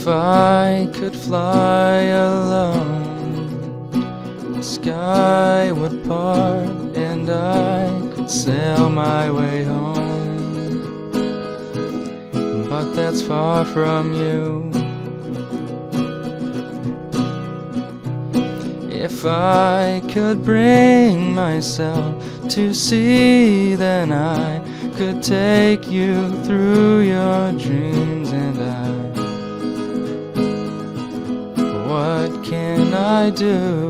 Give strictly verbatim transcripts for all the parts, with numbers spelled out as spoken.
If I could fly alone, the sky would part and I could sail my way home. But that's far from you. If I could bring myself to sea, then I could take you through your dreams. And I, what can I do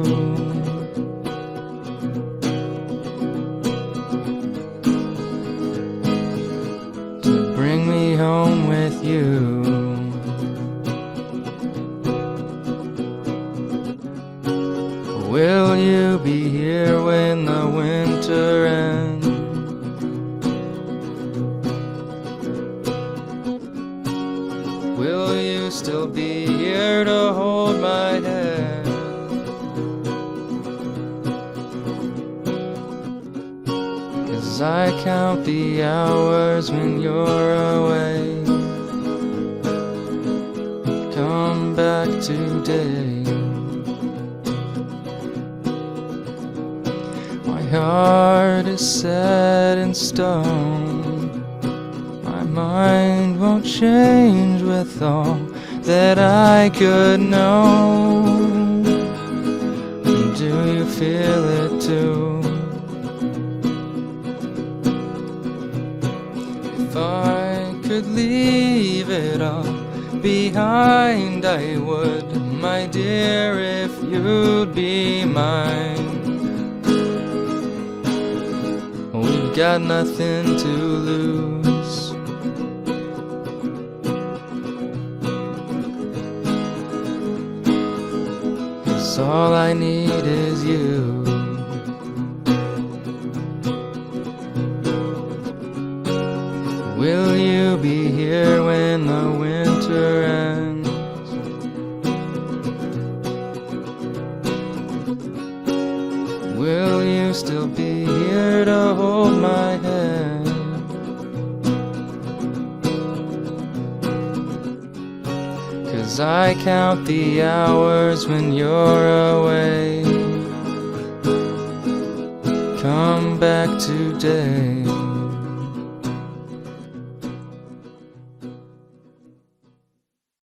to bring me home with you? Will you be here when the winter ends? Will you still be here to hold my hand? 'Cause I count the hours when you're away. Come back today. My heart is set in stone. My mind won't change with all that I could know. Do you feel it too? If I could leave it all behind, I would, my dear, if you'd be mine. We've got nothing to lose. 'Cause all I need is you. Will you be here when the winter ends? Will you still be here to hold my hand? 'Cause I count the hours when you're away. Come back today.